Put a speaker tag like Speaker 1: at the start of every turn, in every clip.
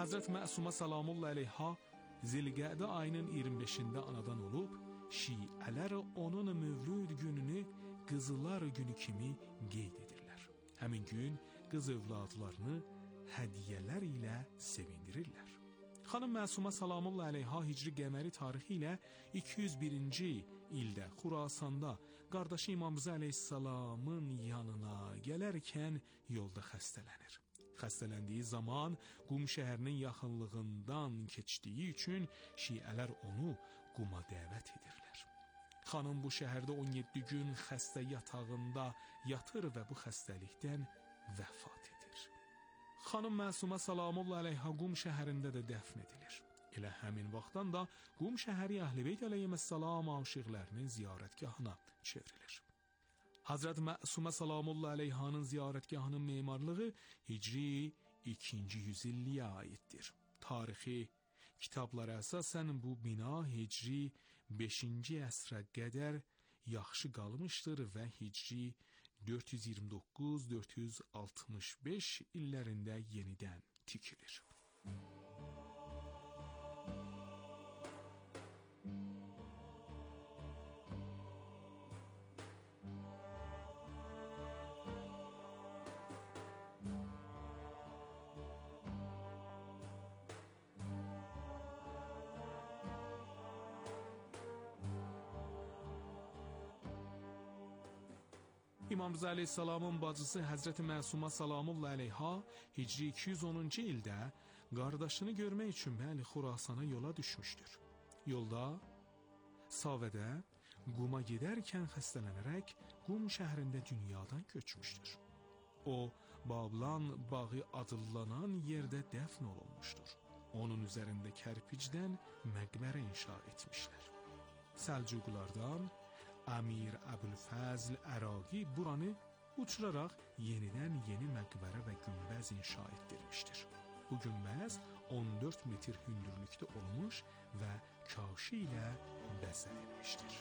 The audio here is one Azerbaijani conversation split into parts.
Speaker 1: Hazret Məsuma salamullah əleyha Zilqədə ayının 25-də anadan olub, Şiələr onun mövlud gününü qızılar günü kimi qeyd edirlər. Həmin gün qız övladlarını hədiyyələr ilə sevindirirlər. Xanım Məsuma salamullah əleyha hicri qəməri tarixi ilə 201-ci ildə Xurasanda qardaşı İmam Rza əleyhissalamın yanına gələrkən yolda xəstələnir. Xəstələndiyi zaman Qum şəhərinin yaxınlığından keçdiyi üçün Şiələr onu Quma dəvət edirlər. Xanım bu şəhərdə 17 gün xəstə yatağında yatır və bu xəstəlikdən vəfat edir. Xanım Məsuma salamullah əleyha Qum şəhərində də dəfn edilir. Elə həmin vaxtdan da Qum şəhəri Əhl-i-Beyt əleyhissalam aşiqlərinin ziyarətgahına çevrilir. Hazret Məsuma salamullah əleyhanın ziyarətgahının memarlığı Hicri 2-ci yüzilliyə aiddir. Tarixi kitablara əsasən bu bina Hicri 5-ci əsrə qədər yaxşı qalmışdır və Hicri 429-465 illərində yenidən tikilir. İmam Rza əleyhissalamın bacısı Həzrəti Məsuma salamullah əleyha Hicri 210-cu ildə qardaşını görmək üçün Xurasana yola düşmüşdür. Yolda Savədə Quma gedərkən xəstələnərək Qum şəhərində dünyadan köçmüşdür. O, Bablan bağı adlanan yerdə dəfn olunmuşdur. Onun üzərində kərpicdən məqbərə inşa etmişlər. Səlcuqlardan Əmir Əbülfəzl Əraqi buranı uçuraraq yenidən yeni məqbərə və günbəz inşa etdirmişdir. Bu günbəz 14 metr hündürlükdə olmuş və kaşı ilə bəzənilmişdir.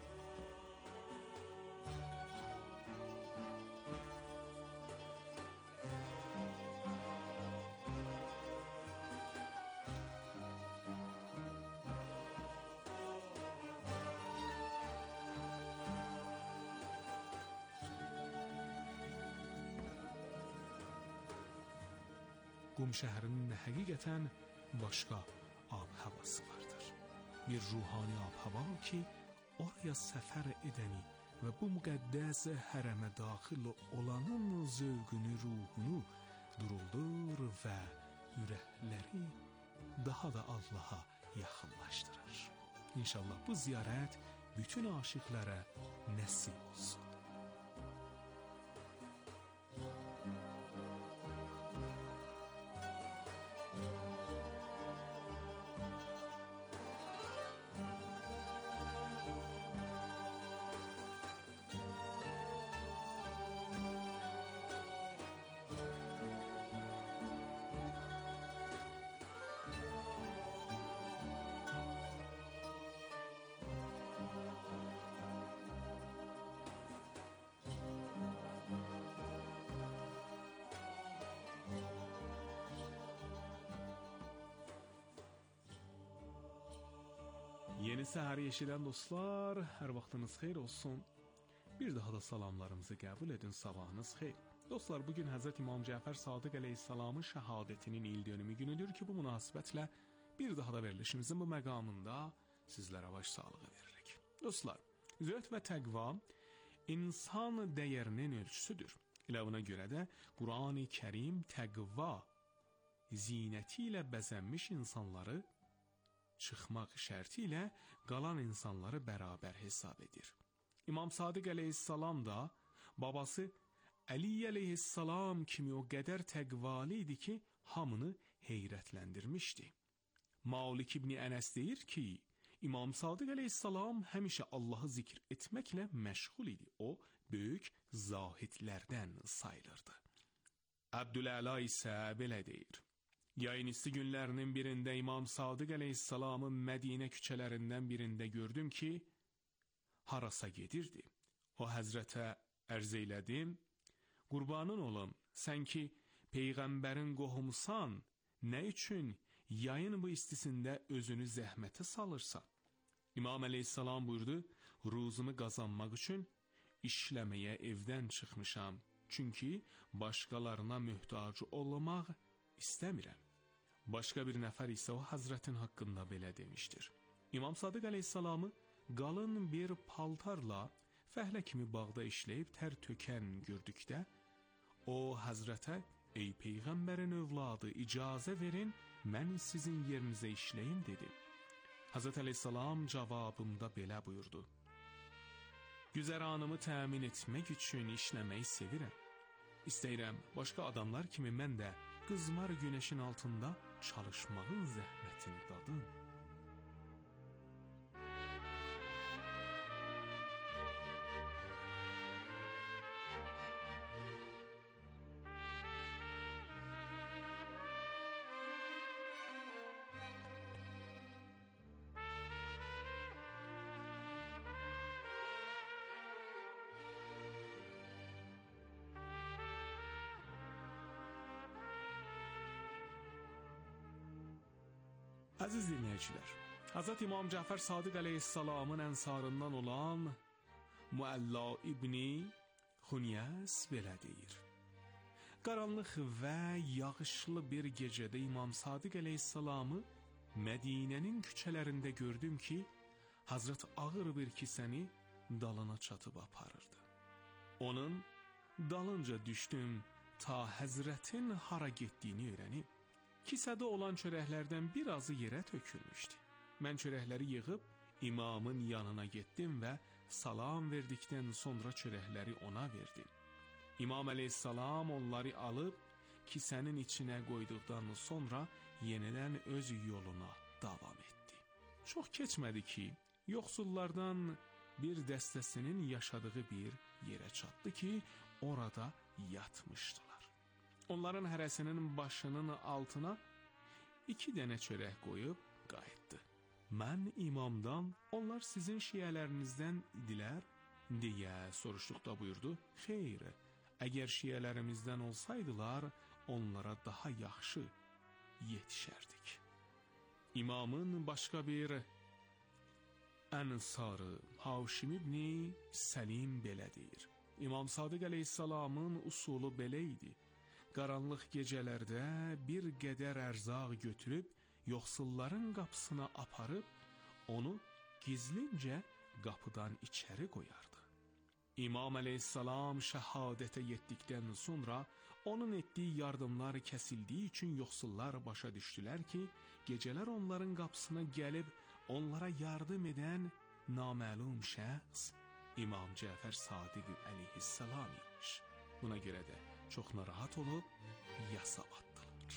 Speaker 1: Qum şəhərinin həqiqətən başqa ab-havası vardır. Bir ruhani ab-hava ki, oraya səfər edəni və bu müqəddəs hərəmə daxil olanın zövqünü, ruhunu duruldur və ürəkləri daha da Allaha yaxınlaşdırır. İnşallah bu ziyarət bütün aşiqlərə nəsib olsun. Yeni səhəri eşidən dostlar, hər vaxtınız xeyir olsun. Bir daha da salamlarımızı qəbul edin, sabahınız xeyir. Dostlar, bugün Həzrət İmam Cəfər Sadiq əleyhissalamın şəhadətinin il dönümü günüdür ki, bu münasibətlə bir daha da verilişimizin bu məqamında sizlərə baş sağlığı veririk. Dostlar, zöhd və təqva insan dəyərinin ölçüsüdür. Elə buna görə də Qur'an-ı Kərim təqva zinəti ilə bəzənmiş insanları çıxmaq şərti ilə qalan insanları bərabər hesab edir. İmam Sadiq əleyhissalam da babası Əli əleyhissalam kimi o qədər təqvalı idi ki, hamını heyrətləndirmişdi. Malik İbni Ənəs deyir ki, İmam Sadiq əleyhissalam həmişə Allahı zikr etməklə məşğul idi. O, böyük zahidlərdən sayılırdı. Əbdüləla isə belə deyir. Yayın isti günlərinin birində İmam Sadiq əleyhissalamın Mədinə küçələrindən birində gördüm ki, harasa gedirdi. O həzrətə ərz eylədim, qurbanın olum, sən ki Peyğəmbərin qohumusan, nə üçün yayın bu istisində özünü zəhmətə salırsan? İmam əleyhissalam buyurdu, ruzumu qazanmaq üçün işləməyə evdən çıxmışam. Çünki başqalarına möhtac olmaq istəmirəm. Başqa bir nəfər isə o Həzrətin haqqında belə demişdir. İmam Sadiq əleyhissalamı qalın bir paltarla fəhlə kimi bağda işləyib tər tökən gördükdə, o Həzrətə, ey Peyğəmbərin övladı, icazə verin, mən sizin yerinizə işləyim, dedi. Həzrət əleyhissalam cavabımda belə buyurdu. Güzəranımı təmin etmək üçün işləməyi sevirəm. İstəyirəm, başqa adamlar kimi mən də qızmar günəşin altında çalışmağın zəhmətini dadım. Əziz dinləyicilər, Hazreti İmam Cəfər Sadiq əleyhissalamın ənsarından olan Muəlla İbni Xunyəs belə deyir. Qaranlıq və yağışlı bir gecədə İmam Sadiq əleyhissalamı Mədinənin küçələrində gördüm ki, Hazret ağır bir kisəni dalına çatıb aparırdı. Onun dalınca düşdüm ta Həzrətin hara getdiyini öyrənib. Kisədə olan çörəklərdən birazı yerə tökülmüşdü. Mən çörəkləri yığıb imamın yanına getdim və salam verdikdən sonra çörəkləri ona verdim. İmam əleyhissalam onları alıb kisənin içinə qoyduqdan sonra yenidən öz yoluna davam etdi. Çox keçmədi ki, yoxsullardan bir dəstəsinin yaşadığı bir yerə çatdı ki, orada yatmışdılar. Onların hərəsinin başının altına 2 dənə çörək qoyub qayıtdı. Mən imamdan, onlar sizin şiyələrinizdən idilər, deyə soruşduqda buyurdu. Xeyr, əgər şiyələrimizdən olsaydılar, onlara daha yaxşı yetişərdik. İmamın başqa bir ənsarı Haşim ibn Səlim belə deyir. İmam Sadiq əleyhissalamın usulu belə idi. Qaranlıq gecələrdə bir qədər ərzaq götürüb, yoxsulların qapısına aparıb, onu gizlincə qapıdan içəri qoyardı. İmam əleyhissalam şəhadətə yetdikdən sonra, onun etdiyi yardımlar kəsildiyi üçün yoxsullar başa düşdülər ki, gecələr onların qapısına gəlib, onlara yardım edən naməlum şəxs İmam Cəfər Sadiq əleyhissalam imiş. Buna görə də çox narahat olub yasa atdılar.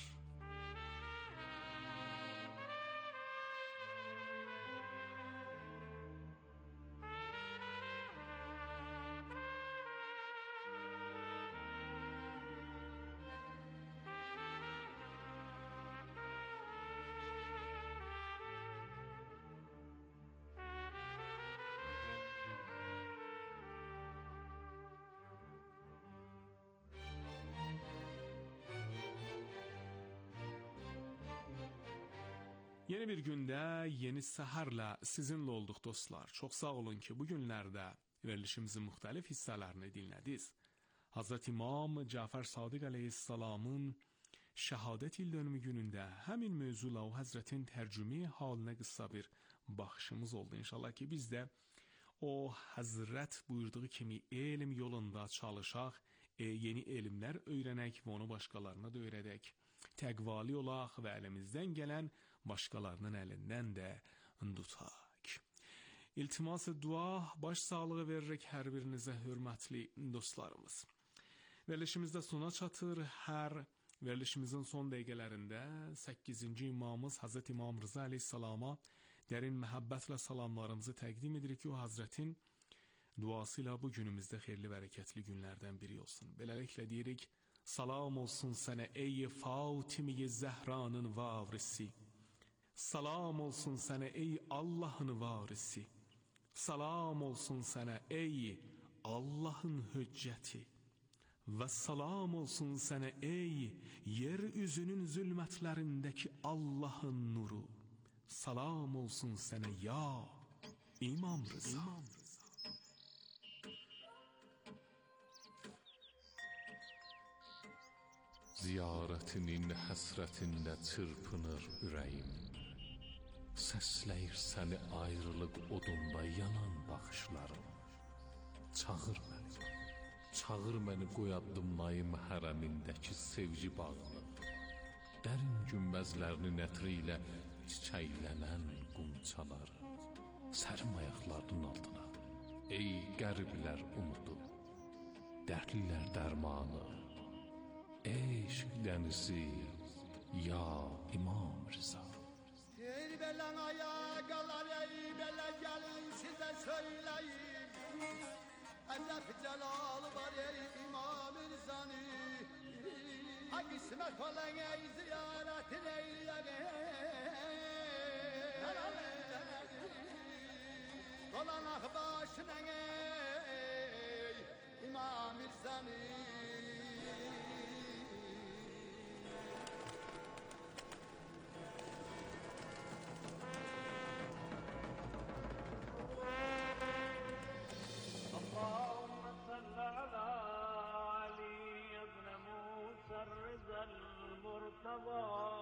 Speaker 1: Yeni bir gündə, yeni səhərlə sizinlə olduq dostlar. Çox sağ olun ki, bu günlərdə verilişimizin müxtəlif hissələrini dinlədiniz. Hazreti İmam Cəfər Sadiq əleyhissalamın şəhadət il dönümü günündə həmin mövzula o Həzrətin tərcümi halinə qısa bir baxışımız oldu. İnşallah ki, biz də o Həzrət buyurduğu kimi elm yolunda çalışaq, yeni elmlər öyrənək və onu başqalarına da öyrədək. Təqvali olaq və əlimizdən gələn başqalarının əlindən də tutaq. İltimas-ı dua, baş sağlığı veririk hər birinizə hörmətli dostlarımız. Verilişimizdə sona çatır. Hər verilişimizin son dəqiqələrində 8-ci imamımız Hazreti İmam Rıza əleyhissalama dərin məhəbbətlə salamlarımızı təqdim edirik ki, o Hazretin duası ilə bu günümüzdə xeyirli bərəkətli günlərdən biri olsun. Beləliklə deyirik, salam olsun sənə ey Fatimi-i Zəhranın varisi. Salam olsun sənə ey Allahın varisi. Salam olsun sənə ey Allahın hüccəti. Və salam olsun sənə ey yer üzünün zülmətlərindəki Allahın nuru. Salam olsun sənə ya İmam Rıza.
Speaker 2: Ziyarətinin həsrətində çırpınır ürəyim. Səsləyir səni ayrılıq odunda yanan baxışlarım. Çağır məni qoyaddım Naim hərəmindəki sevgi bağını. Dərin günbəzlərinin ətri ilə çiçəklənən qumçaları. Sərim ayaqlarının altına, ey qəriblər umudu, dərdlilər dərmanı, eşq dənizi, ya İmam Rıza.
Speaker 3: Ey belen ayakalar, ey belen gelin size söyleyeyim. Edep celalı var ey İmam Rıza'nın. Ha kısmet olan ey ziyaret eyleyin. Dolanak başına ey İmam Rıza'nın.
Speaker 4: اللهم صل على علي بن موسى الرضا المرتضى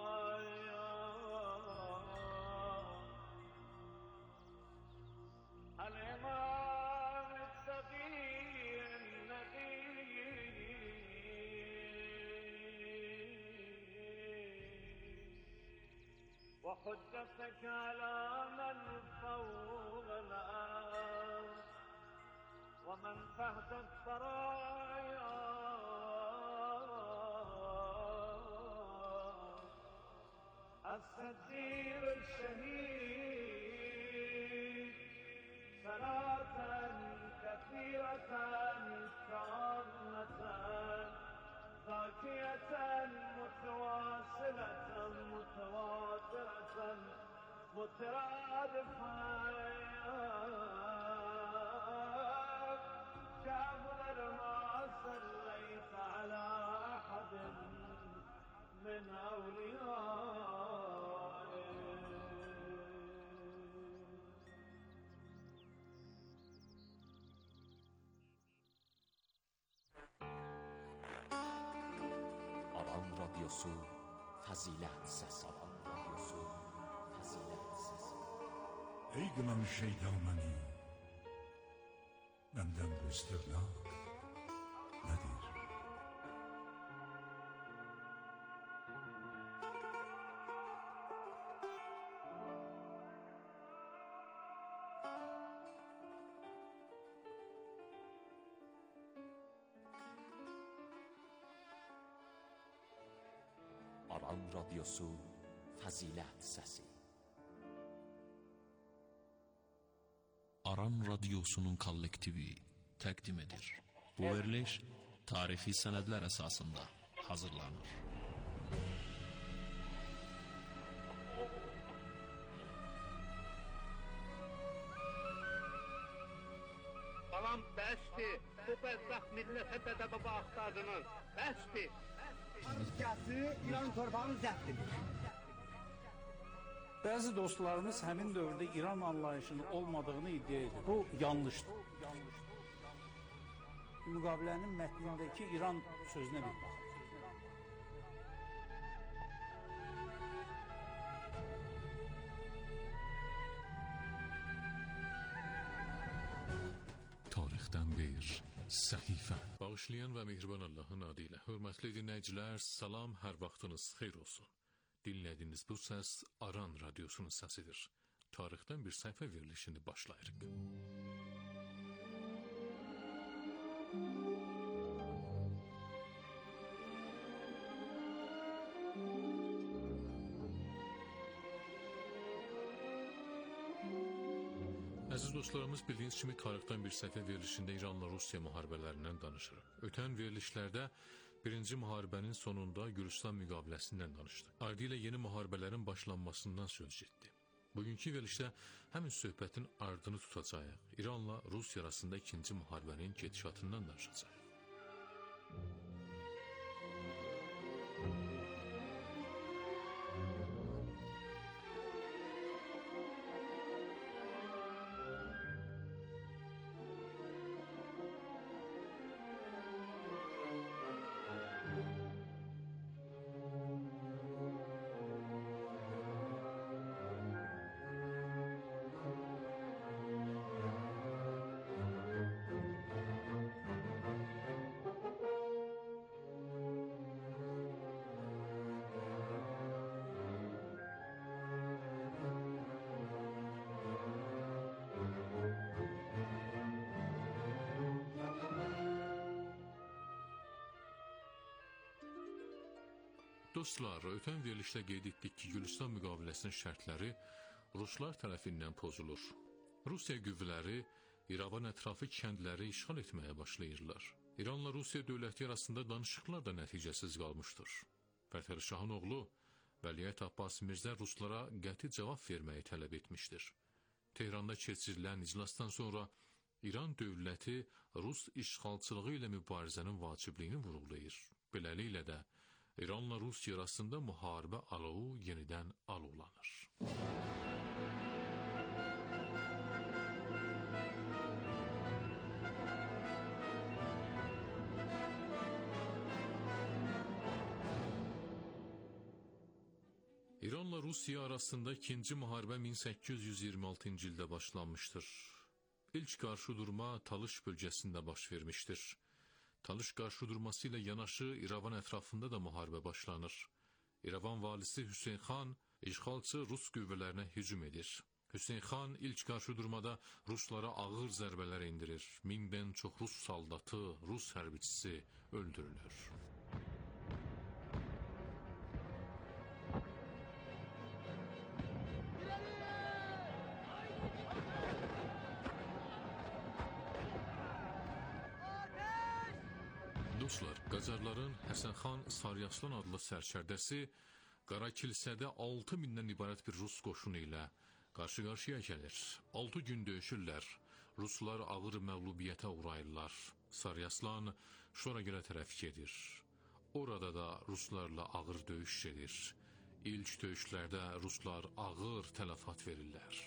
Speaker 4: الإمام التقي النبي وحجتك على من فوق الأرض ومن فهد الثرايا الصديق الشهيد صلاة كثيرة تامة ذاكية متواصلة متواترة مترادفة كأفضل ما صليت على أحد من أوليائك.
Speaker 5: Aran Radyosu Fazilet Sesi.
Speaker 6: Ey kınamış şeytanəni, benden bu istirnak nedir?
Speaker 5: Aran Radyosu Fazilet Sesi.
Speaker 7: Aran Radyosu'nun kollektivi təqdim edir. Bu veriliş tarixi sənədlər əsasında hazırlanır.
Speaker 8: Salam bəsdir, bu bəzbək millətə dədə-baba axtardınız, bəsdir.
Speaker 9: Rüzgâsı İran torpağını zəbt edir.
Speaker 10: Bəzi dostlarımız həmin dövrdə İran anlayışının olmadığını iddia edir. Bu yanlışdır. Müqavilənin mətnindəki İran sözünə bir baxın.
Speaker 2: Tarixdən bir səhifə. Bağışlayan və mehriban Allahın adı ilə hörmətli dinləyicilər, salam, hər vaxtınız xeyir olsun. Dinlədiyiniz bu səs Aran Radyosu'nun səsidir. Tarixdən bir səhifə verilişini başlayırıq. Əziz dostlarımız, bildiyiniz kimi tarixdən bir səhifə verilişində İranla Rusiya müharibələrindən danışırıq. Ötən verilişlərdə birinci müharibənin sonunda Gürcistan müqaviləsindən danışdıq. Ardı ilə yeni müharibələrin başlanmasından söz getdi. Bugünkü verilişdə həmin söhbətin ardını tutacağıq. İranla Rusiya arasında ikinci müharibənin gedişatından danışacağıq. Dostlar, ötən verilişdə qeyd etdik ki, Gülüstan müqaviləsinin şərtləri Ruslar tərəfindən pozulur. Rusiya qüvvələri İrəvan ətrafı kəndləri işğal etməyə başlayırlar. İranla Rusiya dövləti arasında danışıqlar da nəticəsiz qalmışdır. Fətəli Şahın oğlu Vəliəhd Abbas Mirzə Ruslara qəti cavab verməyi tələb etmişdir. Tehranda keçirilən iclasdan sonra İran dövləti Rus işğalçılığı ilə mübarizənin vacibliyini vurğulayır. Beləliklə də İranla Rusiya arasında müharibə alovu yenidən alovlanır. İranla Rusiya arasında ikinci müharibə 1826-cı ildə başlanmışdır. İlk qarşıdurma Talış bölgəsində baş vermişdir. Talış qarşıdurması ilə yanaşı İrəvan ətrafında da müharibə başlanır. İrəvan valisi Hüseyn xan işğalçı Rus qüvvələrinə hücum edir. Hüseyn xan ilk qarşıdurmada Ruslara ağır zərbələr endirir. 1000-dən çox Rus saldatı, Rus hərbiçisi öldürülür. Dostlar, Qacarların Həsənxan Saryaslan adlı sərkərdəsi Qara kilsədə 6000-dən ibarət bir Rus qoşunu ilə qarşı-qarşıya gəlir. 6 gün döyüşürlər. Ruslar ağır məğlubiyyətə uğrayırlar. Saryaslan Şoragirə tərəf gedir. Orada da Ruslarla ağır döyüş gedir. İlk döyüşlərdə Ruslar ağır tələfat verirlər.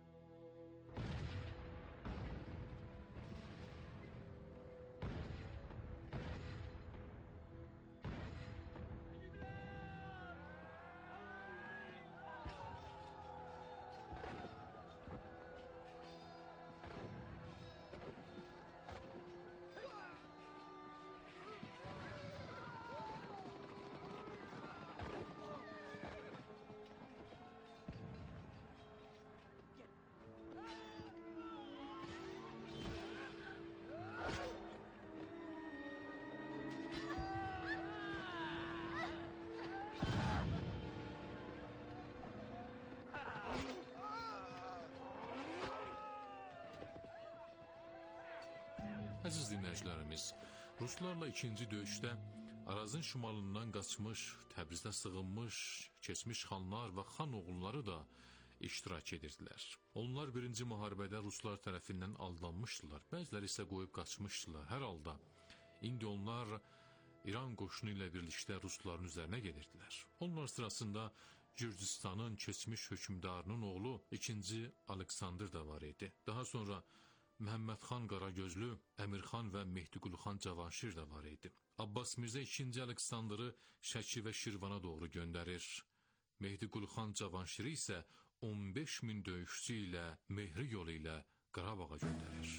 Speaker 2: Əziz dinləyicilərimiz, Ruslarla ikinci döyüşdə Arazın şimalından qaçmış, Təbrizdə sığınmış, keçmiş xanlar və xan oğulları da iştirak edirdilər. Onlar birinci müharibədə Ruslar tərəfindən aldanmışdılar, bəziləri isə qoyub qaçmışdılar. Hər halda, indi onlar İran qoşunu ilə birlikdə Rusların üzərinə gedirdilər. Onlar sırasında Gürcüstanın keçmiş hökmdarının oğlu 2. Aleksandr da var idi. Daha sonra Məhəmməd xan Qaragözlü, Əmir xan və Mehdiqulu xan Cavanşir də var idi. Abbas Mirzə 2. Aleksandrı Şəki və Şirvana doğru göndərir. Mehdiqulu xan Cavanşiri isə 15.000 döyüşçü ilə Mehri yolu ilə Qarabağa göndərir.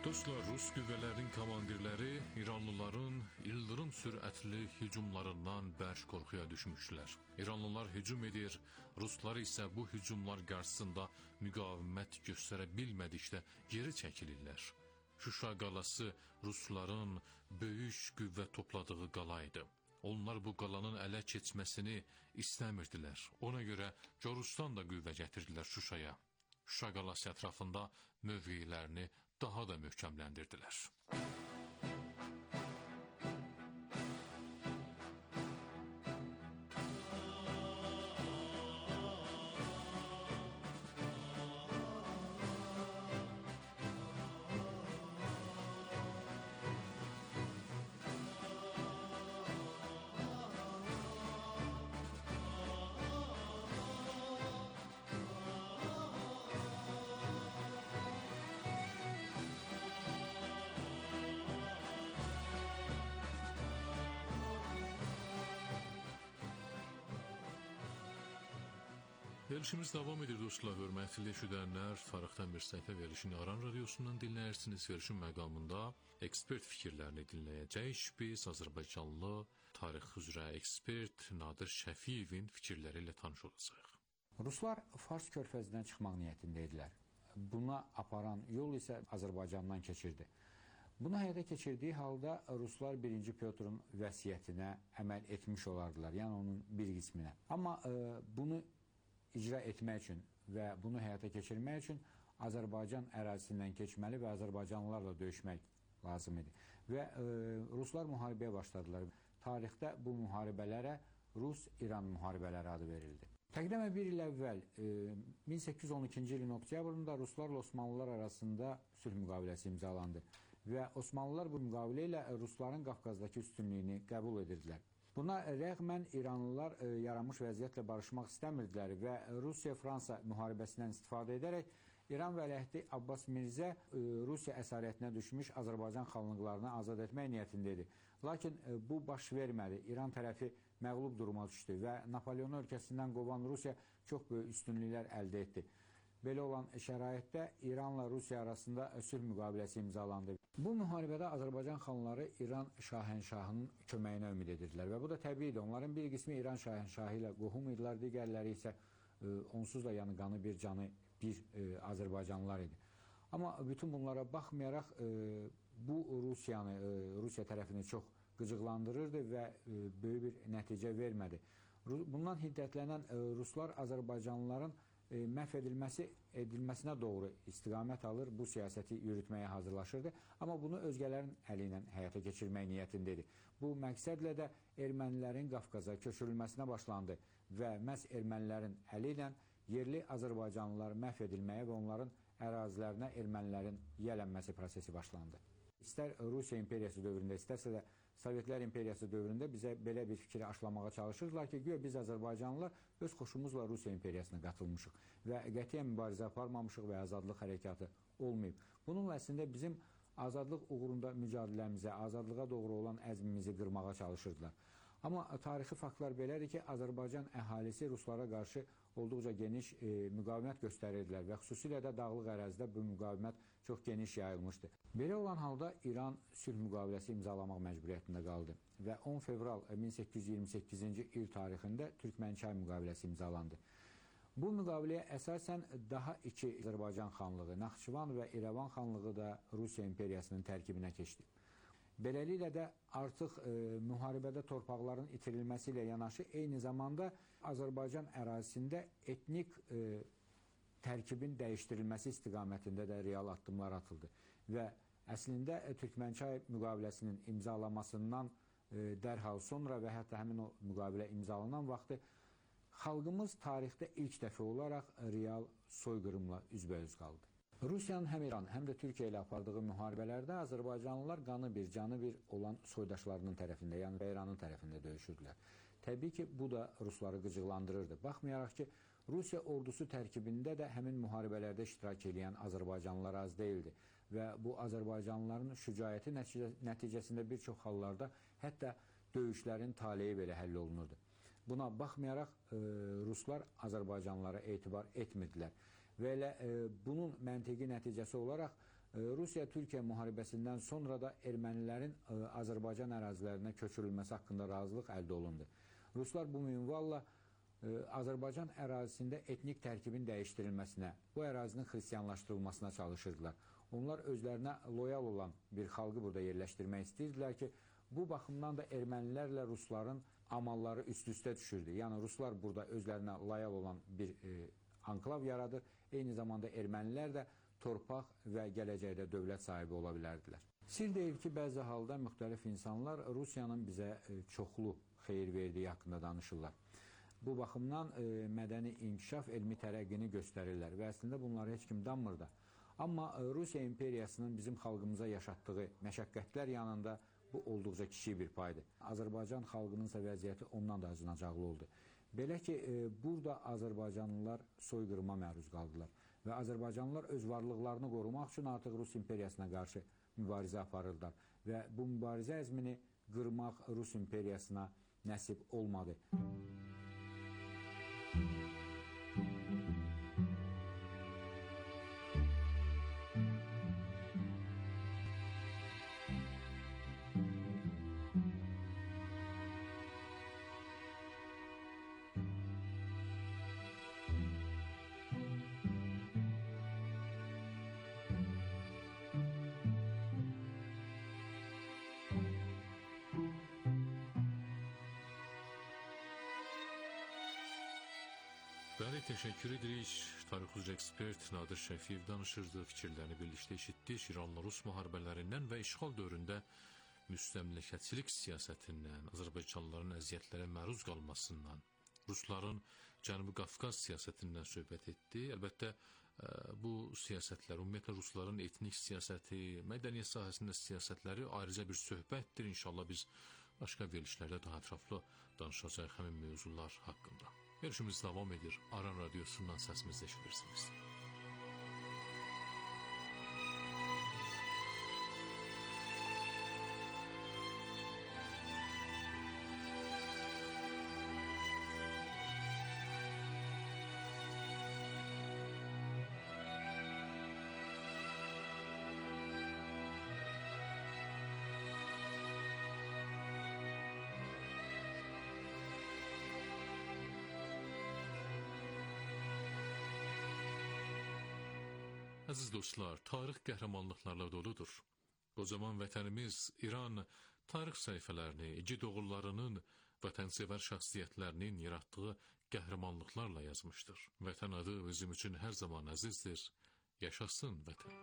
Speaker 2: Dostlar, Rus qüvvələrin komandirləri İranlıların ildırım sürətli hücumlarından bərk qorxuya düşmüşdülər. İranlılar hücum edir, Ruslar isə bu hücumlar qarşısında müqavimət göstərə bilmədikdə geri çəkilirlər. Şuşa qalası Rusların böyük qüvvə topladığı qala idi. Onlar bu qalanın ələ keçməsini istəmirdilər. Ona görə Corustan da qüvvə gətirdilər Şuşaya. Şuşa qalası ətrafında mövqelərini daha da möhkəmləndirdilər. Verilişimiz davam edir dostlar, hörmətli eşidənlər. Tarixdən bir səhifə verilişini Aran radiosundan dinləyirsiniz. Verilişin məqamında ekspert fikirlərini dinləyəcəyik. Biz Azərbaycanlı tarix üzrə ekspert Nadir Şəfiyevin fikirləri ilə tanış olacaq.
Speaker 11: Ruslar Fars körfəzindən çıxmaq niyyətində idilər. Buna aparan yol isə Azərbaycandan keçirdi. Bunu həyata keçirdiyi halda Ruslar 1. Pyotrun vəsiyyətinə əməl etmiş olardılar, yəni onun bir qisminə. Amma bunu icra etmək üçün və bunu həyata keçirmək üçün Azərbaycan ərazisindən keçməli və Azərbaycanlılarla döyüşmək lazım idi. Və Ruslar müharibəyə başladılar. Tarixdə bu müharibələrə Rus-İran müharibələri adı verildi. Təqribən bir il əvvəl 1812-ci ilin oktyabrında Ruslarla Osmanlılar arasında sülh müqaviləsi imzalandı və Osmanlılar bu müqavilə ilə Rusların Qafqazdakı üstünlüyünü qəbul edirdilər. Buna rəğmən İranlılar yaranmış vəziyyətlə barışmaq istəmirdilər və Rusiya-Fransa müharibəsindən istifadə edərək İran vəliəhdi Abbas Mirzə Rusiya əsarətinə düşmüş Azərbaycan xanlıqlarını azad etmək niyyətində idi. Lakin bu baş vermədi. İran tərəfi məğlub duruma düşdü və Napoleon ölkəsindən qovan Rusiya çox böyük üstünlüklər əldə etdi. Belə olan şəraitdə İranla Rusiya arasında sülh müqaviləsi imzalandı. Bu müharibədə Azərbaycan xanları İran şahənşahının köməyinə ümid edirdilər və bu da təbiidir. Onların bir qismi İran şahənşahı ilə qohum idilər, digərləri isə onsuz da yanı qanı bir canı bir Azərbaycanlılar idi. Amma bütün bunlara baxmayaraq bu Rusiya tərəfini çox qıcıqlandırırdı və böyük bir nəticə vermədi. Bundan hiddətlənən Ruslar Azərbaycanlıların məhv edilməsinə doğru istiqamət alır, bu siyasəti yürütməyə hazırlaşırdı. Amma bunu özgələrin əli ilə həyata keçirmək niyyətindədir. Bu məqsədlə də ermənilərin Qafqaza köçürülməsinə başlandı və məhz ermənilərin əli ilə yerli Azərbaycanlılar məhv edilməyə və onların ərazilərinə ermənilərin yiyələnməsi prosesi başlandı. İstər Rusiya imperiyası dövründə, istərsə də Sovetlər imperiyası dövründə bizə belə bir fikri aşılamağa çalışırdılar ki, güya biz Azərbaycanlılar öz xoşumuzla Rusiya imperiyasına qatılmışıq və qətiyyən mübarizə aparmamışıq və azadlıq hərəkatı olmayıb. Bununla əslində bizim azadlıq uğrunda mücadiləmizə, azadlığa doğru olan əzmimizi qırmağa çalışırdılar. Amma tarixi faktlar belədir ki, Azərbaycan əhalisi Ruslara qarşı olduqca geniş müqavimət göstərirdilər və xüsusilə də dağlıq ərazidə bu müqavimət çox geniş yayılmışdı. Belə olan halda İran sülh müqaviləsi imzalamaq məcburiyyətində qaldı və 10 fevral 1828-ci il tarixində Türkmənçay müqaviləsi imzalandı. Bu müqaviləyə əsasən daha iki Azərbaycan xanlığı, Naxçıvan və İrəvan xanlığı da Rusiya imperiyasının tərkibinə keçdi. Beləliklə də artıq müharibədə torpaqların itirilməsi ilə yanaşı eyni zamanda Azərbaycan ərazisində etnik tərkibin dəyişdirilməsi istiqamətində də real addımlar atıldı və əslində Türkmənçay müqaviləsinin imzalamasından dərhal sonra və hətta həmin o müqavilə imzalanan vaxtı xalqımız tarixdə ilk dəfə olaraq real soyqırımla üzbəüz qaldı. Rusiyanın həm İran, həm də Türkiyə ilə apardığı müharibələrdə Azərbaycanlılar qanı bir, canı bir olan soydaşlarının tərəfində, yəni İranın tərəfində döyüşürdülər. Təbii ki, bu da Rusları qıcıqlandırırdı. Baxmayaraq ki, Rusiya ordusu tərkibində də həmin müharibələrdə iştirak edən Azərbaycanlılar az deyildi və bu Azərbaycanlıların şücaəti nəticəsində bir çox hallarda hətta döyüşlərin taleyi belə həll olunurdu. Buna baxmayaraq Ruslar Azərbaycanlılara etibar etmirdilər və elə bunun məntiqi nəticəsi olaraq Rusiya-Türkiyə müharibəsindən sonra da ermənilərin Azərbaycan ərazilərinə köçürülməsi haqqında razılıq əldə olundu. Ruslar bu minvalla Azərbaycan ərazisində etnik tərkibin dəyişdirilməsinə, bu ərazinin xristiyanlaşdırılmasına çalışırdılar. Onlar özlərinə loyal olan bir xalqı burada yerləşdirmək istəyirdilər ki, bu baxımdan da ermənilərlə Rusların amalları üst-üstə düşürdü. Yəni, Ruslar burada özlərinə loyal olan bir anklav yaradır. Eyni zamanda ermənilər də torpaq və gələcəkdə dövlət sahibi ola bilərdilər. Sir deyil ki, bəzi halda müxtəlif insanlar Rusiyanın bizə çoxlu xeyir verdiyi haqqında danışırlar. Bu baxımdan mədəni inkişaf, elmi tərəqqini göstərirlər və əslində bunları heç kim danmır da. Amma Rusiya imperiyasının bizim xalqımıza yaşatdığı məşəqqətlər yanında bu olduqca kiçik bir paydır. Azərbaycan xalqınınsa vəziyyəti ondan da acınacaqlı oldu. Belə ki, burada Azərbaycanlılar soyqırıma məruz qaldılar və Azərbaycanlılar öz varlıqlarını qorumaq üçün artıq Rus imperiyasına qarşı mübarizə aparırlar və bu mübarizə əzmini qırmaq Rus imperiyasına nəsib olmadı.
Speaker 2: Bəli, təşəkkür edirik. Tarix üzrə ekspert Nadir Şəfiyev danışırdı, fikirlərini birlikdə eşitdik. İranla-Rus müharibələrindən və işğal dövründə müstəmləkəçilik siyasətindən, Azərbaycanlıların əziyyətlərə məruz qalmasından, Rusların Cənubi Qafqaz siyasətindən söhbət etdi. Əlbəttə, bu siyasətlər, ümumiyyətlə Rusların etnik siyasəti, mədəniyyət sahəsində siyasətləri ayrıca bir söhbətdir. İnşallah biz başqa verilişlərdə daha ətraflı danışacaq həmin mövzular haqqında. Görüşümüz davam edir. Aran Radyosu'ndan səsimizi eşidirsiniz. Əziz dostlar, tarix qəhrəmanlıqlarla doludur. Qocaman vətənimiz İran tarix səhifələrini, igid oğullarının, vətənsevər şəxsiyyətlərinin yaratdığı qəhrəmanlıqlarla yazmışdır. Vətən adı bizim üçün hər zaman əzizdir. Yaşasın vətən.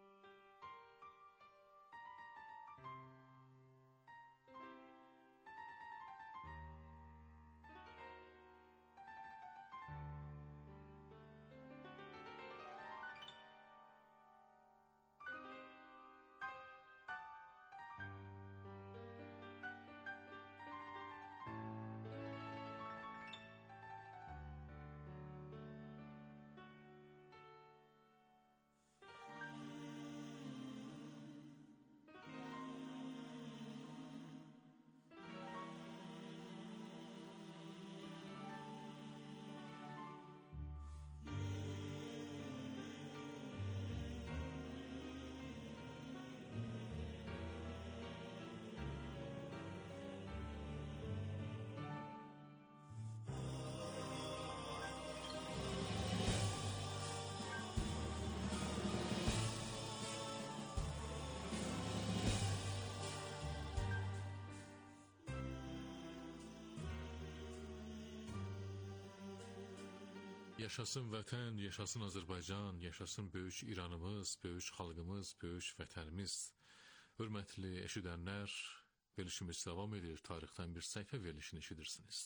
Speaker 2: Yaşasın vətən, yaşasın Azərbaycan, yaşasın böyük İranımız, böyük xalqımız, böyük vətənimiz. Hörmətli eşidənlər, verilişimiz davam edir. Tarixdən bir səhifə verilişini eşidirsiniz.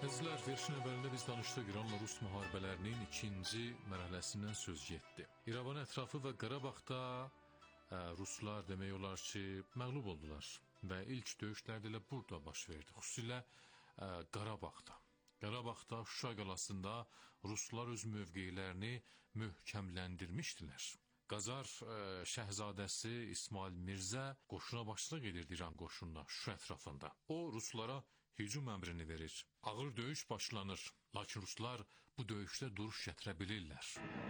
Speaker 2: Əzizlər, verişin əvvəlində biz danışdıq İranla Rus müharibələrinin ikinci mərhələsindən söz getdi. İrəvan ətrafı və Qarabağda Ruslar demək olar ki, məğlub oldular və ilk döyüşlər elə burada baş verdi. Xüsusilə Qarabağda. Qarabağda Şuşa qalasında Ruslar öz mövqeylərini möhkəmləndirmişdilər. Qazar şəhzadəsi İsmail Mirzə qoşuna başçılıq edirdi İran qoşununa Şuşa ətrafında. O, Ruslara hücum əmrini verir. Ağır döyüş başlanır. Lakin Ruslar bu döyüşdə duruş gətirə bilirlər.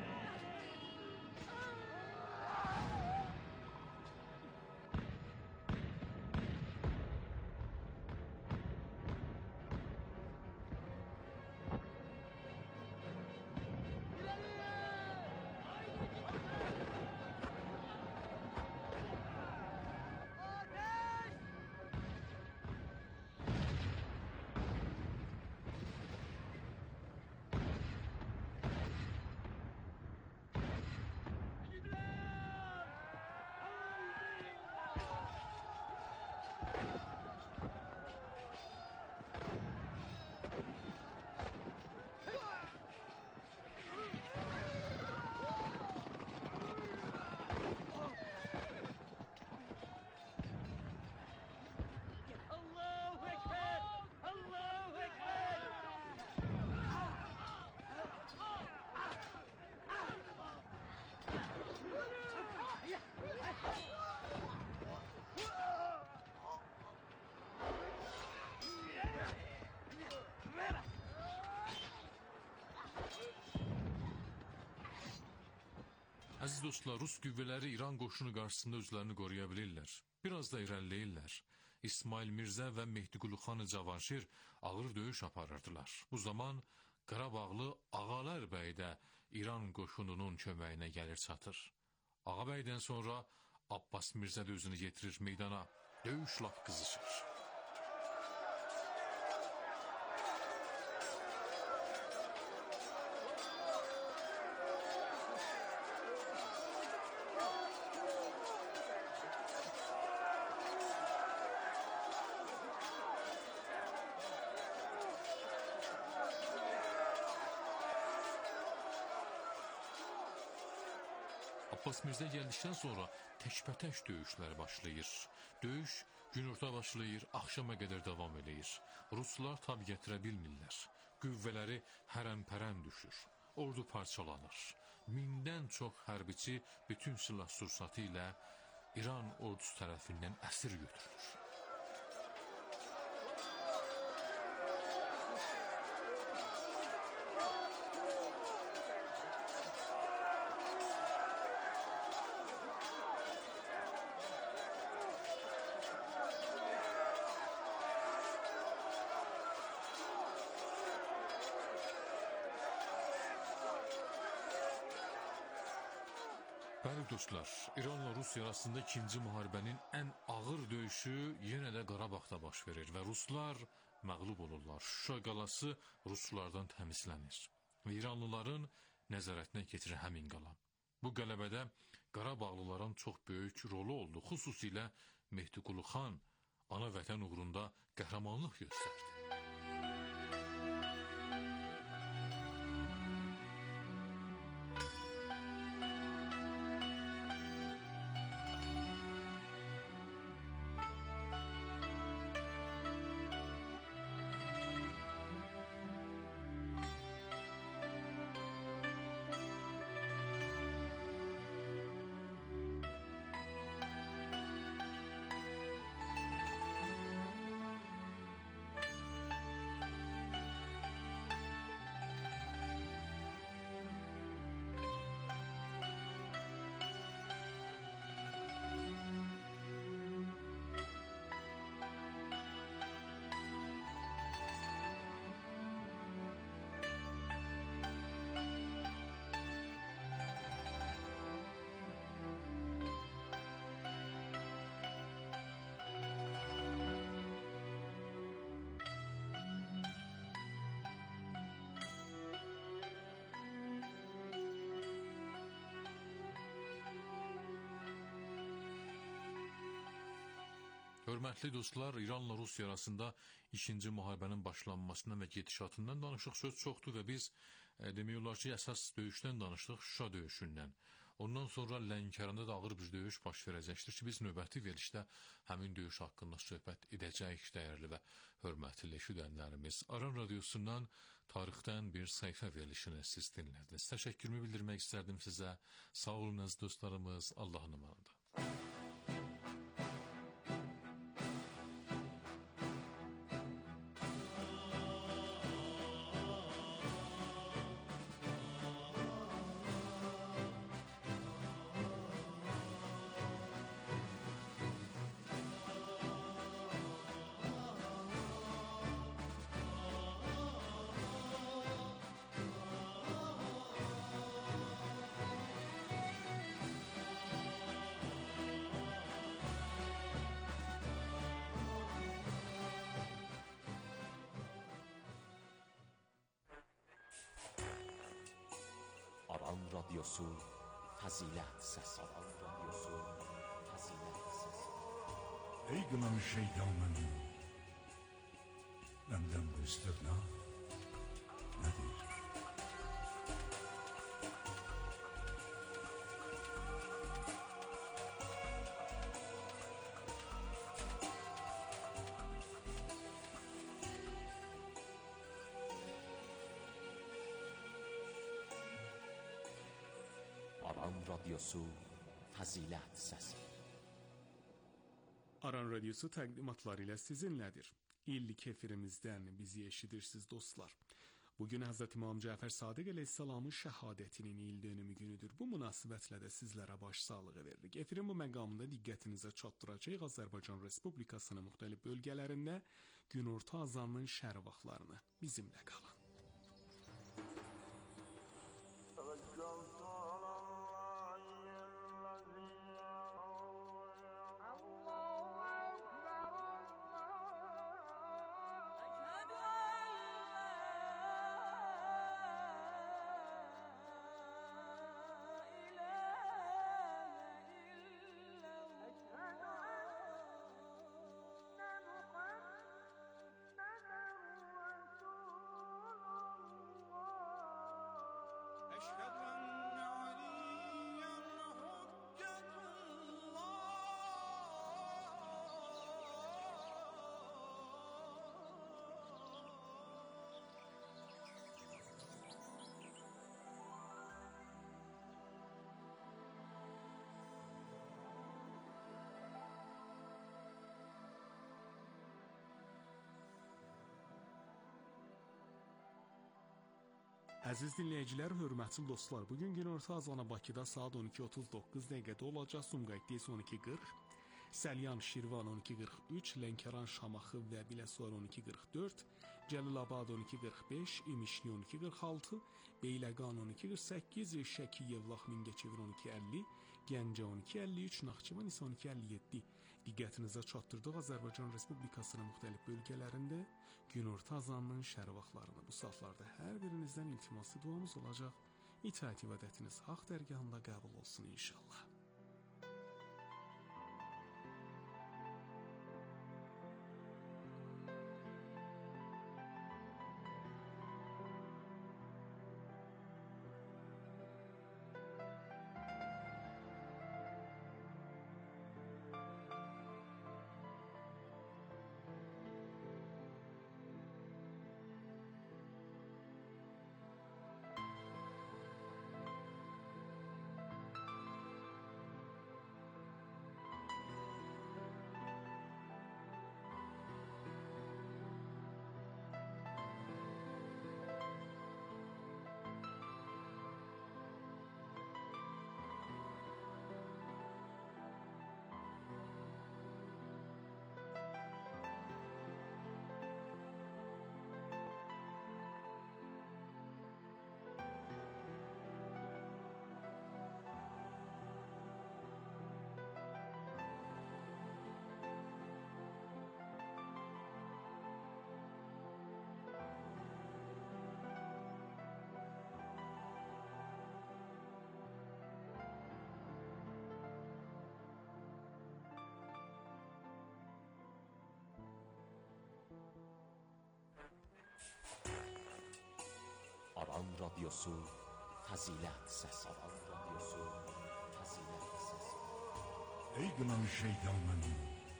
Speaker 2: Əziz dostlar, Rus qüvvələri İran qoşunu qarşısında özlərini qoruya bilirlər. Biraz da irəliləyirlər. İsmail Mirzə və Mehdiqulu Cavanşir ağır döyüş aparırdılar. Bu zaman Qarabağlı Ağalar bəy də İran qoşununun köməyinə gəlir çatır. Ağabəydən sonra Abbas Mirzə də özünü yetirir meydana. Döyüş lap qızışır. Abbas Mirzə gəldikdən sonra təkbətək döyüşlər başlayır. Döyüş günorta başlayır, axşama qədər davam edir. Ruslar tab gətirə bilmirlər. Qüvvələri hərəm-pərəm düşür. Ordu parçalanır. 1000-dən çox hərbiçi bütün silah sursatı ilə İran ordusu tərəfindən əsir götürülür. Bəli dostlar, İranla Rusiya arasında ikinci müharibənin ən ağır döyüşü yenə də Qarabağda baş verir və Ruslar məğlub olurlar. Şuşa qalası Ruslardan təmizlənir və İranlıların nəzarətinə keçir həmin qala. Bu qələbədə Qarabağlıların çox böyük rolu oldu. Xüsusilə Mehdiqulu xan ana vətən uğrunda qəhrəmanlıq göstərdi. Hörmətli dostlar, İranla Rusiya arasında ikinci müharibənin başlanmasından və gedişatından danışıq, söz çoxdur və biz demək olar ki, əsas döyüşdən danışdıq, Şuşa döyüşündən. Ondan sonra Lənkəranda da ağır bir döyüş baş verəcəkdir ki, biz növbəti verilişdə həmin döyüş haqqında söhbət edəcəyik, dəyərli və hörmətli eşidənlərimiz. Aran radiosundan tarixdən bir səhifə verilişini siz dinlədiniz. Təşəkkürümü bildirmək istərdim sizə. Sağ olunuz dostlarımız, Allahın amanında.
Speaker 5: Aran Radyosu Fəzilət Səsi. Aran Radyosu Fəzilət Səsi.
Speaker 6: Ey qınan şeytanın, məndən bu istirna nədir?
Speaker 5: Aran Radyosu Fəzilət Səsi.
Speaker 1: Aran Radyosu təqdimatları ilə sizinlədir. İllik efirimizdən bizi eşidirsiniz dostlar. Bugün Hz. İmam Cəfər Sadiq əleyhissalamın şəhadətinin il dönümü günüdür. Bu münasibətlə də sizlərə başsağlığı veririk. Efirin bu məqamında diqqətinizə çatdıracağıq Azərbaycan Respublikasının müxtəlif bölgələrində günorta azanının şərq vaxtlarını. Bizimlə qalın. Əziz dinləyicilər, hörmətli dostlar, bugün günorta azanı Bakıda saat 12:39 dəqiqədə olacaq, Sumqayıtda isə 12:40, Səlyan, Şirvan 12:43, Lənkəran, Şamaxı və Biləsuvar 12:44, Cəlilabad 12:45, İmişli 12:46, Beyləqan 12:48, Şəki, Yevlax, Mingəçevir 12:50, Gəncə 12:53, Naxçıvan isə 12:57. Diqqətinizə çatdırdıq Azərbaycan Respublikasının müxtəlif bölgələrində günorta azanının şərq vaxtlarını. Bu saatlarda hər birinizdən iltiması duamız olacaq. İtaət ibadətiniz haqq dərgahında qəbul olsun inşallah.
Speaker 5: Aran Radyosu Fəzilət Səsi. Aran Radyosu Fəzilət Səsi.
Speaker 6: Ey qınan şeytan mənim,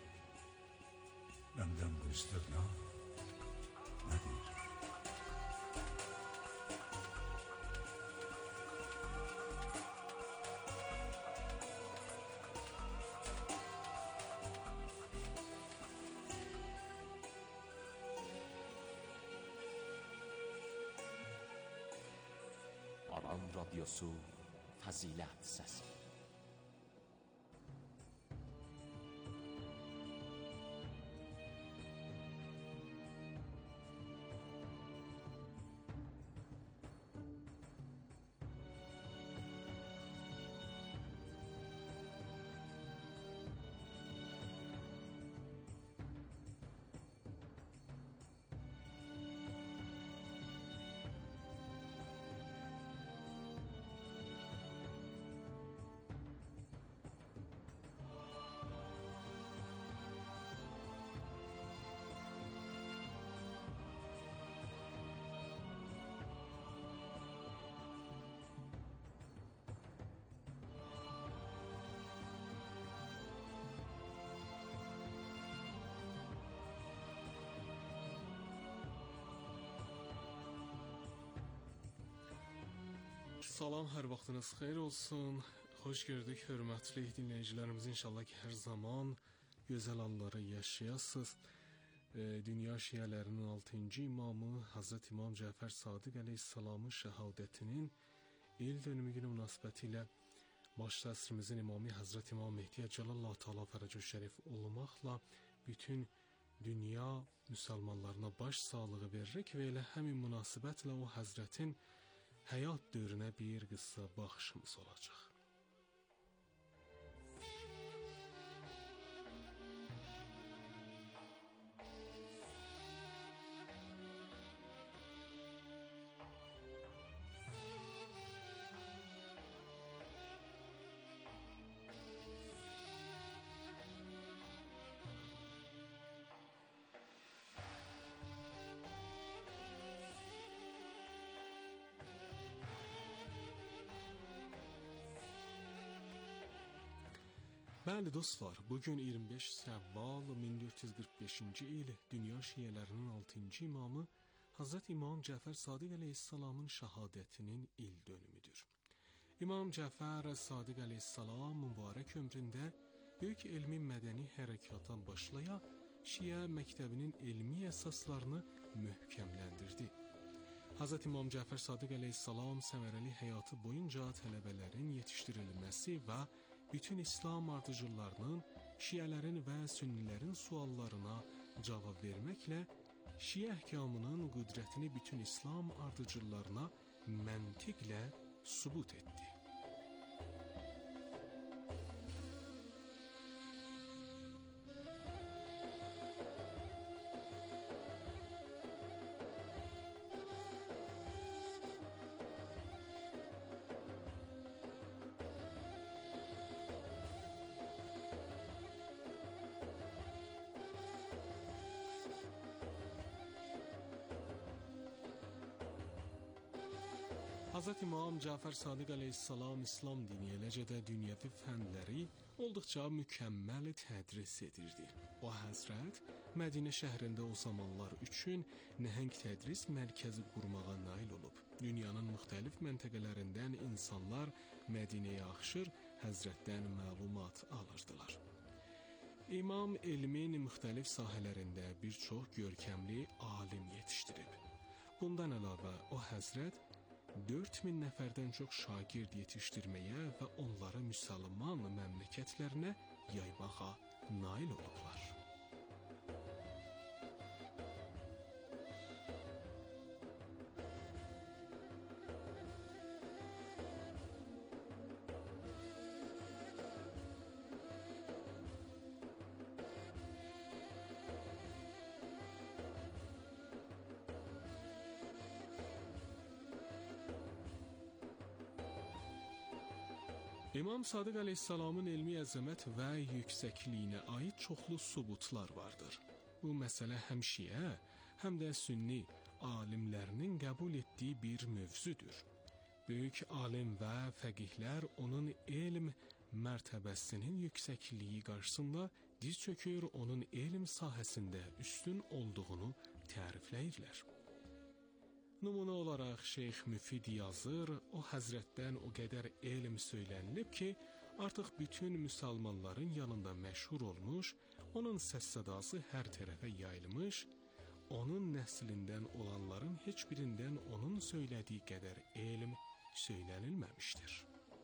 Speaker 6: məndən bu istirna nədir?
Speaker 5: Aran Radyosu Fəzilət Səsi.
Speaker 1: Salam, hər vaxtınız xeyir olsun. Xoş gördük, hörmətli dinləyicilərimiz. İnşallah ki, hər zaman gözəl anları yaşayasınız. Dünya şiələrinin 6-cı imamı Hazreti İmam Cəfər Sadiq əleyhissalamın şəhadətinin il dönümü günü münasibətilə baş əsrimizin imamı Hazreti İmam Mehdi Cəlallahu Teala fərəcü şərif olmaqla bütün dünya müsəlmanlarına baş sağlığı veririk və elə həmin münasibətlə o Həzrətin həyat dövrünə bir qısa baxışımız olacaq. Bəli dostlar, bugün 25 Səvval 1445-ci il dünya şiələrinin 6-cı imamı Hazreti İmam Cəfər Sadiq əleyhissalamın şəhadətinin il dönümüdür. İmam Cəfər Sadiq əleyhissalam mübarək ömründə böyük elmi mədəni hərəkatdan başlaya şiə məktəbinin elmi əsaslarını möhkəmləndirdi. Hazreti İmam Cəfər Sadiq əleyhissalam səmərəli həyatı boyunca tələbələrin yetişdirilməsi və bütün İslam ardıcıllarının, şiələrin və sünnilərin suallarına cavab verməklə şiə əhkamının qüdrətini bütün İslam ardıcıllarına məntiqlə sübut etdi. Hazreti İmam Cəfər Sadiq əleyhissalam İslam dini, eləcə də dünyəvi fənləri olduqca mükəmməl tədris edirdi. O həzrət Mədinə şəhərində o zamanlar üçün nəhəng tədris mərkəzi qurmağa nail olub. Dünyanın müxtəlif məntəqələrindən insanlar Mədinəyə axışır, həzrətdən məlumat alırdılar. İmam elmin müxtəlif sahələrində bir çox görkəmli alim yetişdirib. Bundan əlavə o həzrət 4000 nəfərdən çox şagird yetişdirməyə və onları müsəlman məmləkətlərinə yaymağa nail olublar. İmam Sadiq əleyhissalamın elmi əzəmət və yüksəkliyinə aid çoxlu sübutlar vardır. Bu məsələ həm şiə, həm də sünni alimlərinin qəbul etdiyi bir mövzudur. Böyük alim və fəqihlər onun elm mərtəbəsinin yüksəkliyi qarşısında diz çökür, onun elm sahəsində üstün olduğunu tərifləyirlər. Nümunə olaraq Şeyx Müfid yazır, o həzrətdən o qədər elm söylənilib ki, artıq bütün müsəlmanların yanında məşhur olmuş, onun səs-sədası hər tərəfə yayılmış, onun nəslindən olanların heç birindən onun söylədiyi qədər elm söylənilməmişdir.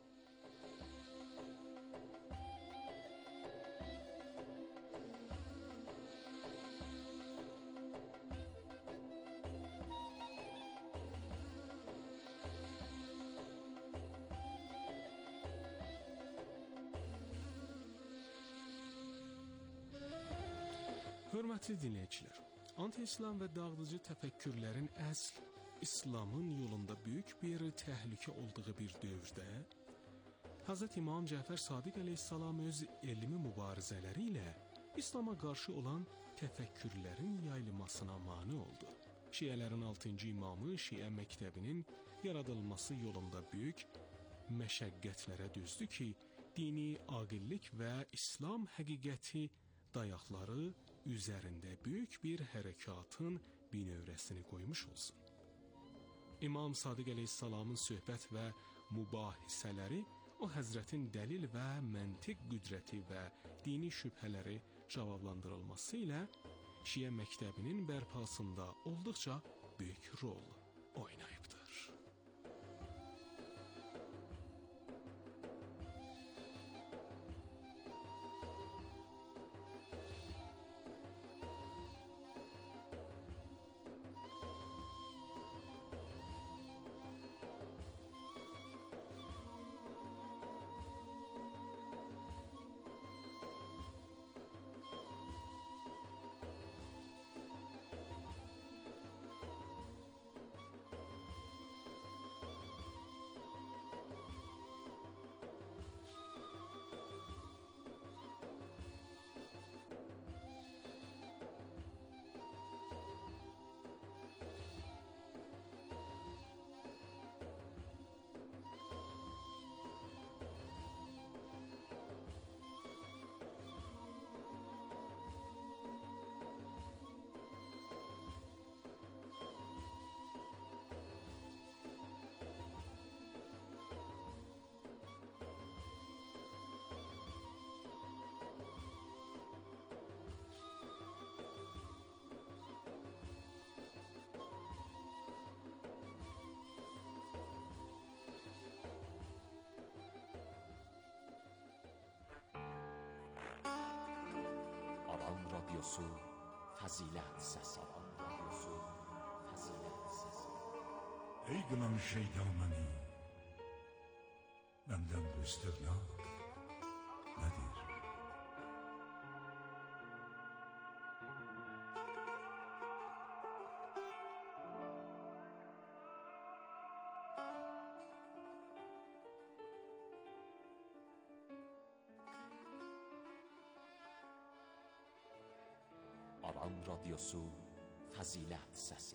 Speaker 1: Hörmətli dinləyicilər, anti-İslam və dağıdıcı təfəkkürlərin əsl İslamın yolunda böyük bir təhlükə olduğu bir dövrdə Hz. İmam Cəfər Sadiq əleyhissalam öz elmi mübarizələri ilə İslama qarşı olan təfəkkürlərin yayılmasına mane oldu. Şiələrin 6-cı imamı Şiə məktəbinin yaradılması yolunda böyük məşəqqətlərə dözdü ki, dini aqillik və İslam həqiqəti dayaqları üzərində böyük bir hərəkatın binövrəsini qoymuş olsun. İmam Sadiq əleyhissalamın söhbət və mübahisələri o həzrətin dəlil və məntiq qüdrəti və dini şübhələri cavablandırılması ilə Şiə məktəbinin bərpasında olduqca böyük rol oynayıbdır.
Speaker 5: Aran radyosu fazilet sesi. Aran radyosu fazilet sesi.
Speaker 6: Ey kınan şeytanəni, benden bu istirnak nedir?
Speaker 5: Aran radyosu fazilet sesi.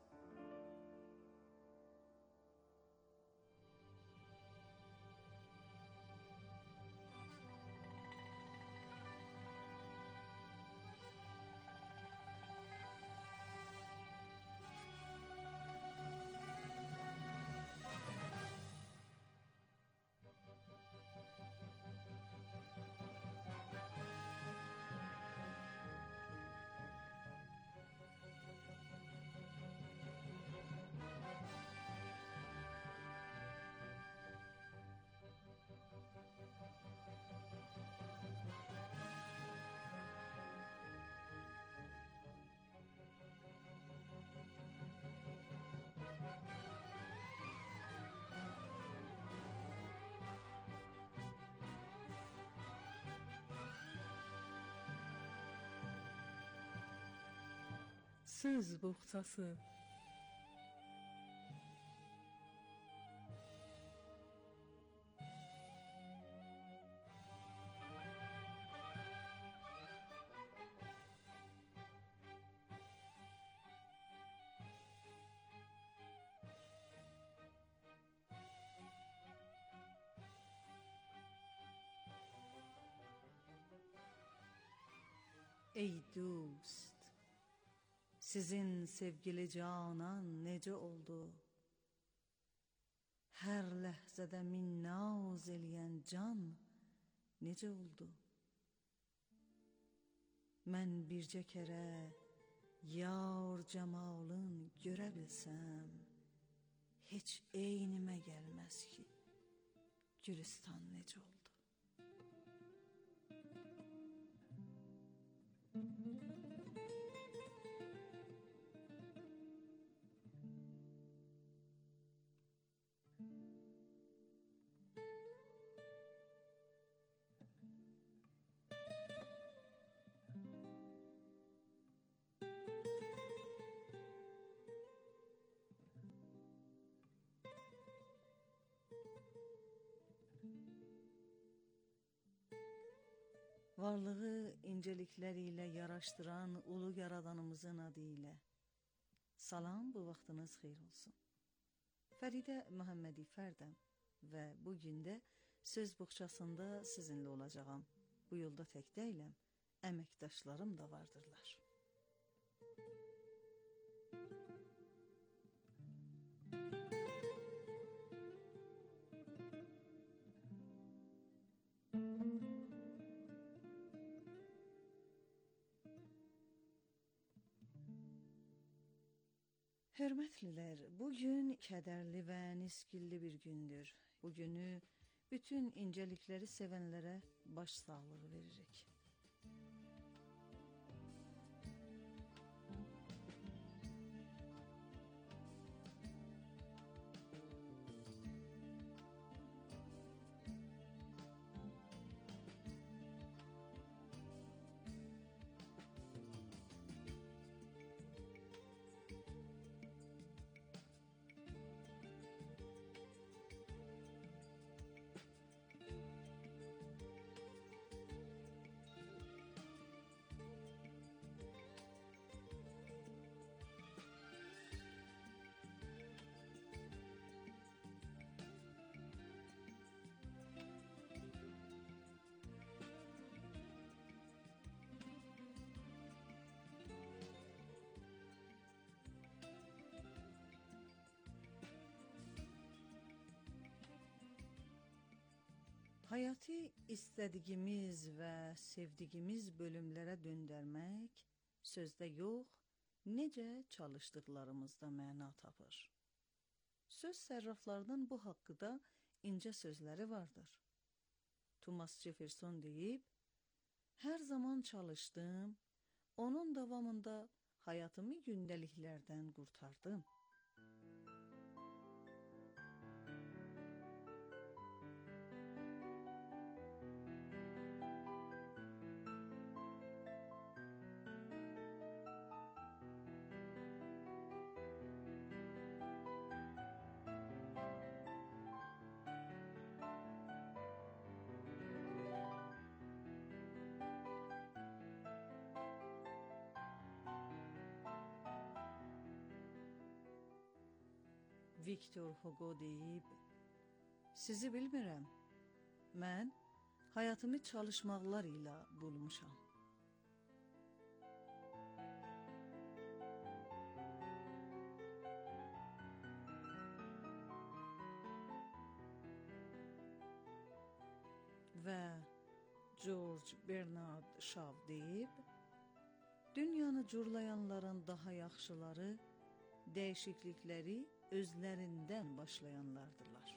Speaker 12: Söz boğçası. Ey dost, sizin sevgili canan necə oldu? Hər ləhzədə min naz eləyən can necə oldu? Mən bircə kərə yar cəmalın görə bilsəm, heç eynimə gəlməz ki, Gülüstan necə oldu? Varlığı inceliklər ilə yaraşdıran ulu yaradanımızın adı ilə. Salam, bu vaxtınız xeyir olsun. Fəridə Məhəmmədi Fərdəm və bugün də söz boğçasında sizinlə olacağam. Bu yolda tək deyiləm, əməkdaşlarım da vardırlar. Hörmətlilər, bugün kədərli və nisgilli bir gündür. Bugünü bütün incelikləri sevənlərə baş sağlığı veririk. Həyatı istədiyimiz və sevdiyimiz bölümlərə döndərmək sözdə yox, necə çalışdıqlarımızda məna tapır. Söz sərraflarının bu haqqıda incə sözləri vardır. Thomas Jefferson deyib, hər zaman çalışdım, onun davamında həyatımı gündəliklərdən qurtardım. Victor Hugo deyib, sizi bilmirəm, mən həyatımı çalışmaqlar ilə bulmuşam. Və George Bernard Shaw deyib, dünyanı curlayanların daha yaxşıları, dəyişiklikləri özlərindən başlayanlardırlar.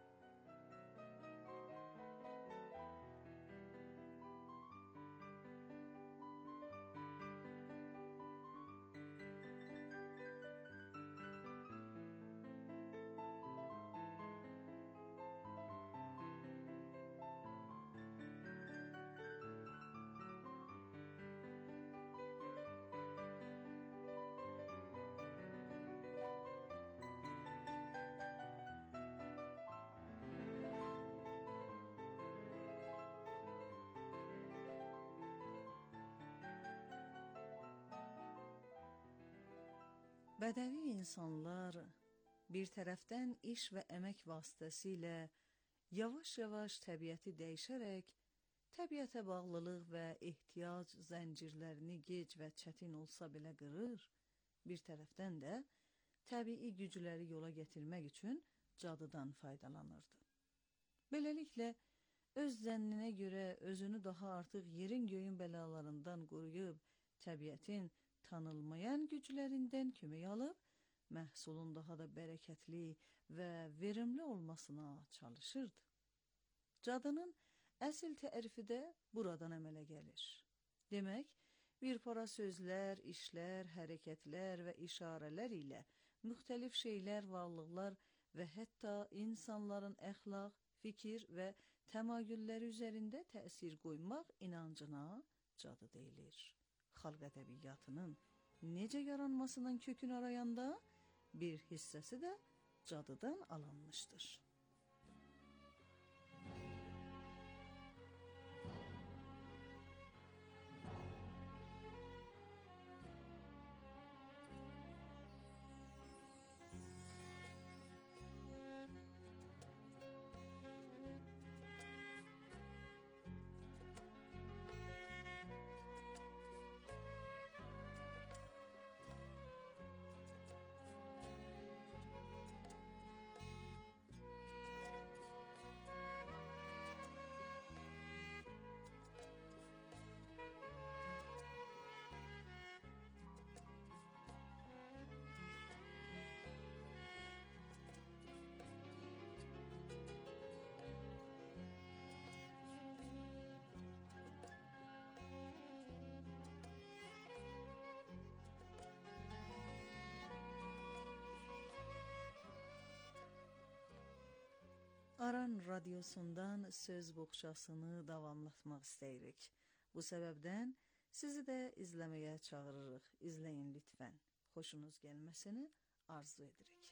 Speaker 12: Bədəvi insanlar bir tərəfdən iş və əmək vasitəsilə yavaş-yavaş təbiəti dəyişərək təbiətə bağlılıq və ehtiyac zəncirlərini gec və çətin olsa belə qırır, bir tərəfdən də təbii gücləri yola gətirmək üçün cadıdan faydalanırdı. Beləliklə, öz zənninə görə özünü daha artıq yerin göyün bəlalarından qoruyub, təbiətin tanınmayan güclərindən kömək alıb, məhsulun daha da bərəkətli və verimli olmasına çalışırdı. Cadının əsl tərifi də buradan əmələ gəlir. Demək, bir para sözlər, işlər, hərəkətlər və işarələr ilə müxtəlif şeylər, varlıqlar və hətta insanların əxlaq, fikir və təmayülləri üzərində təsir qoymaq inancına cadı deyilir. Xalq ədəbiyyatının necə yaranmasının kökünü arayanda bir hissəsi də cadıdan alınmışdır. Aran radyosundan söz boğçasını davamlatmaq istəyirik. Bu səbəbdən sizi də izləməyə çağırırıq. İzləyin lütfən. Xoşunuz gəlməsini arzu edirik.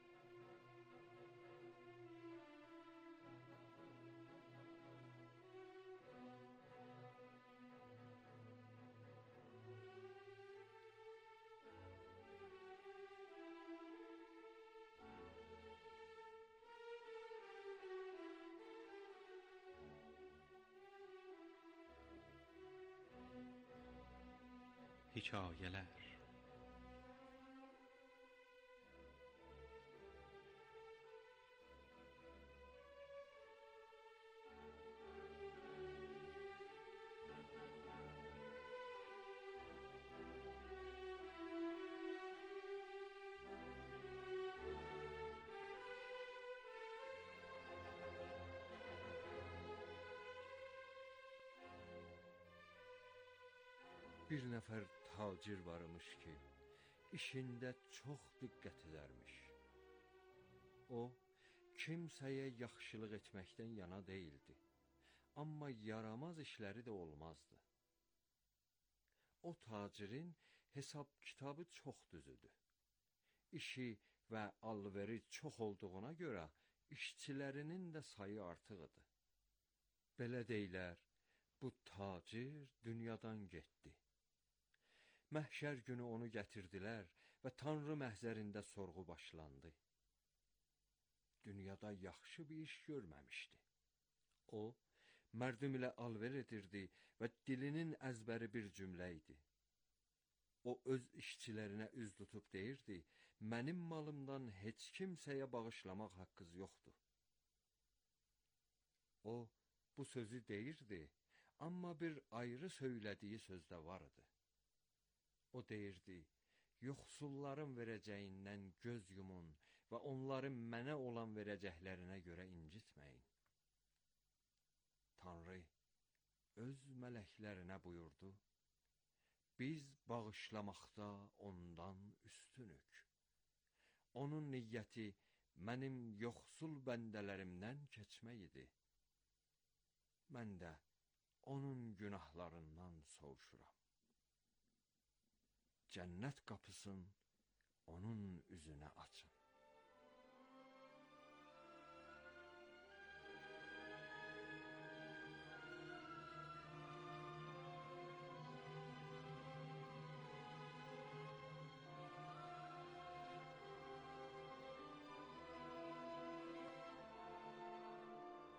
Speaker 13: Hikayeler. Bir nəfər tacir varmış ki, işində çox diqqət edərmiş. O, kimsəyə yaxşılıq etməkdən yana deyildi, amma yaramaz işləri də olmazdı. O tacirin hesab kitabı çox düzüdür. İşi və alveri çox olduğuna görə işçilərinin də sayı artıq idi. Belə deyilər, bu tacir dünyadan getdi. Məhşər günü onu gətirdilər və Tanrı məhzərində sorğu başlandı. Dünyada yaxşı bir iş görməmişdi. O, mərdum ilə alver edirdi və dilinin əzbəri bir cümlə idi. O, öz işçilərinə üz tutub deyirdi, mənim malımdan heç kimsəyə bağışlamaq haqqınız yoxdur. O, bu sözü deyirdi, amma bir ayrı söylədiyi sözdə vardı. O deyirdi, yoxsulların verəcəyindən göz yumun və onların mənə olan verəcəklərinə görə incitməyin. Tanrı öz mələklərinə buyurdu, biz bağışlamaqda ondan üstünük. Onun niyyəti mənim yoxsul bəndələrimdən keçmək idi. Mən də onun günahlarından soğuşuram. Cənnət qapısın onun üzünə açın.